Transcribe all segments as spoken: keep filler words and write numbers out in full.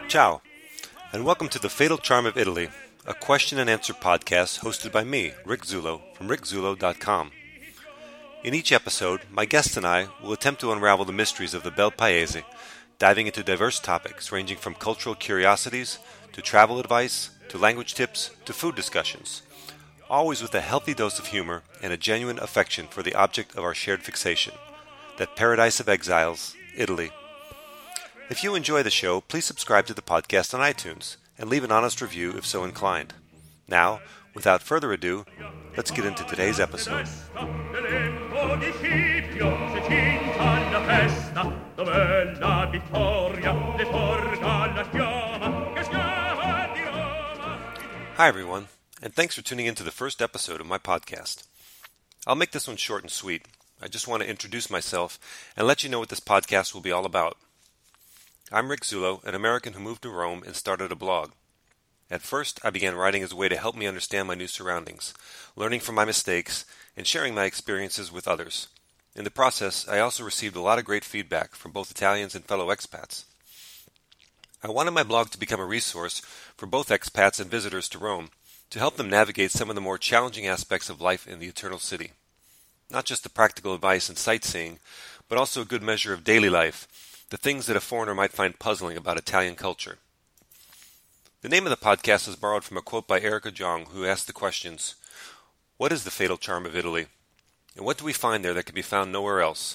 Ciao, and welcome to The Fatal Charm of Italy, a question and answer podcast hosted by me, Rick Zullo, from rick zullo dot com. In each episode, my guest and I will attempt to unravel the mysteries of the Bel Paese, diving into diverse topics ranging from cultural curiosities, to travel advice, to language tips, to food discussions, always with a healthy dose of humor and a genuine affection for the object of our shared fixation, that paradise of exiles, Italy. If you enjoy the show, please subscribe to the podcast on iTunes and leave an honest review if so inclined. Now, without further ado, let's get into today's episode. Hi everyone, and thanks for tuning in to the first episode of my podcast. I'll make this one short and sweet. I just want to introduce myself and let you know what this podcast will be all about. I'm Rick Zullo, an American who moved to Rome and started a blog. At first, I began writing as a way to help me understand my new surroundings, learning from my mistakes, and sharing my experiences with others. In the process, I also received a lot of great feedback from both Italians and fellow expats. I wanted my blog to become a resource for both expats and visitors to Rome, to help them navigate some of the more challenging aspects of life in the Eternal City. Not just the practical advice and sightseeing, but also a good measure of daily life, the things that a foreigner might find puzzling about Italian culture. The name of the podcast is borrowed from a quote by Erica Jong, who asked the questions, what is the fatal charm of Italy? And what do we find there that can be found nowhere else?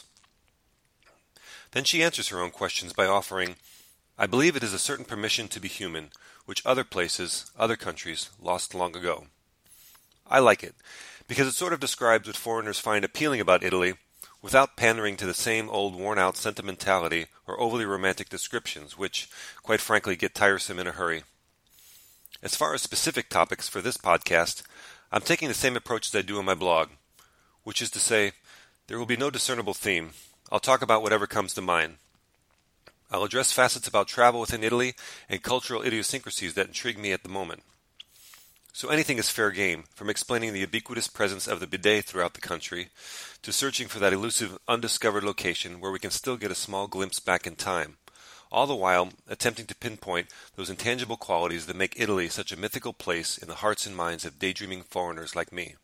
Then she answers her own questions by offering, I believe it is a certain permission to be human, which other places, other countries, lost long ago. I like it, because it sort of describes what foreigners find appealing about Italy, without pandering to the same old worn-out sentimentality or overly romantic descriptions, which, quite frankly, get tiresome in a hurry. As far as specific topics for this podcast, I'm taking the same approach as I do on my blog, which is to say, there will be no discernible theme. I'll talk about whatever comes to mind. I'll address facets about travel within Italy and cultural idiosyncrasies that intrigue me at the moment. So anything is fair game, from explaining the ubiquitous presence of the bidet throughout the country, to searching for that elusive, undiscovered location where we can still get a small glimpse back in time, all the while attempting to pinpoint those intangible qualities that make Italy such a mythical place in the hearts and minds of daydreaming foreigners like me.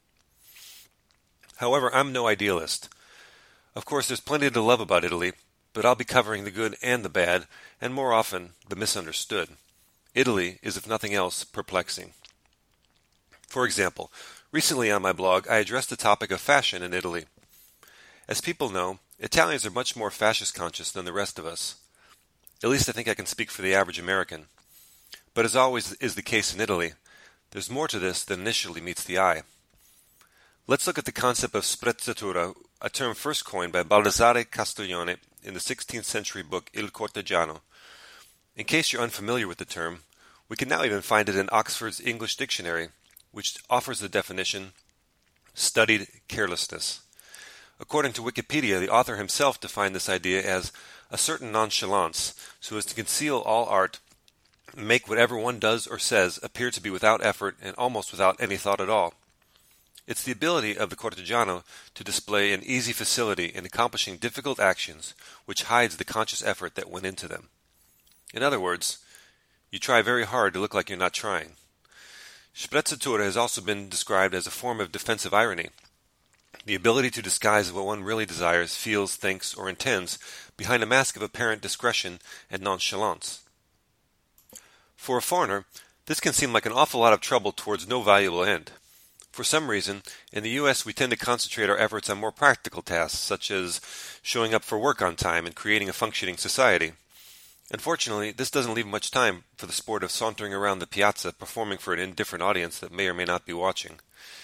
However, I'm no idealist. Of course, there's plenty to love about Italy, but I'll be covering the good and the bad, and more often, the misunderstood. Italy is, if nothing else, perplexing. For example, recently on my blog, I addressed the topic of fashion in Italy. As people know, Italians are much more fascist conscious than the rest of us. At least I think I can speak for the average American. But as always is the case in Italy, there's more to this than initially meets the eye. Let's look at the concept of sprezzatura, a term first coined by Baldassare Castiglione in the sixteenth century book Il Cortegiano. In case you're unfamiliar with the term, we can now even find it in Oxford's English Dictionary, which offers the definition, studied carelessness. According to Wikipedia, the author himself defined this idea as a certain nonchalance, so as to conceal all art, make whatever one does or says appear to be without effort and almost without any thought at all. It's the ability of the cortegiano to display an easy facility in accomplishing difficult actions which hides the conscious effort that went into them. In other words, you try very hard to look like you're not trying. Sprezzatura has also been described as a form of defensive irony, the ability to disguise what one really desires, feels, thinks, or intends behind a mask of apparent discretion and nonchalance. For a foreigner, this can seem like an awful lot of trouble towards no valuable end. For some reason, in the U S we tend to concentrate our efforts on more practical tasks, such as showing up for work on time and creating a functioning society. Unfortunately, this doesn't leave much time for the sport of sauntering around the piazza performing for an indifferent audience that may or may not be watching.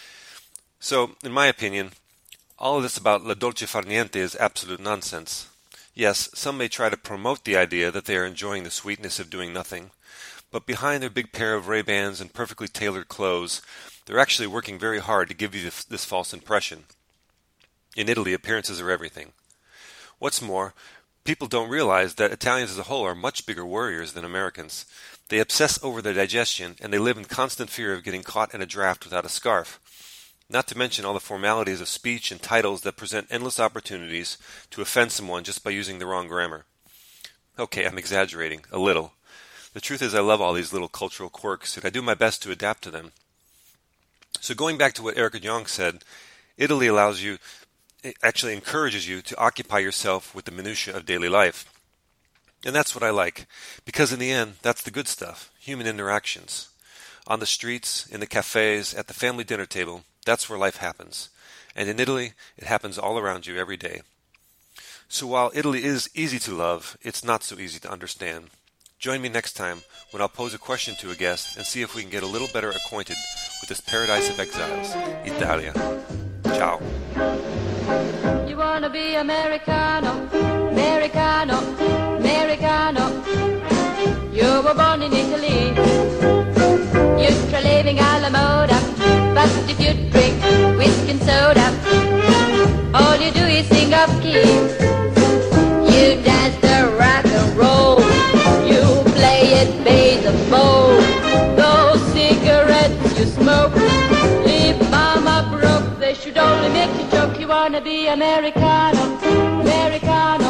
So, in my opinion, all of this about la dolce far niente is absolute nonsense. Yes, some may try to promote the idea that they are enjoying the sweetness of doing nothing, but behind their big pair of Ray-Bans and perfectly tailored clothes, they're actually working very hard to give you this, this false impression. In Italy, appearances are everything. What's more, people don't realize that Italians as a whole are much bigger worriers than Americans. They obsess over their digestion, and they live in constant fear of getting caught in a draft without a scarf. Not to mention all the formalities of speech and titles that present endless opportunities to offend someone just by using the wrong grammar. Okay, I'm exaggerating, a little. The truth is I love all these little cultural quirks, and I do my best to adapt to them. So going back to what Erica Jong said, Italy allows you, it actually encourages you to occupy yourself with the minutiae of daily life. And that's what I like, because in the end, that's the good stuff, human interactions. On the streets, in the cafes, at the family dinner table, that's where life happens. And in Italy, it happens all around you every day. So while Italy is easy to love, it's not so easy to understand. Join me next time when I'll pose a question to a guest and see if we can get a little better acquainted with this paradise of exiles, Italia. Ciao. You wanna be Americano, Americano, Americano. You were born in Italy. You try living alla moda, but if you drink whiskey and soda, all you do is sing off key. You dance the rock and roll, you play it baseball. Those cigarettes you smoke, leave mama broke. They should only make you joke. You wanna be Americano, Americano.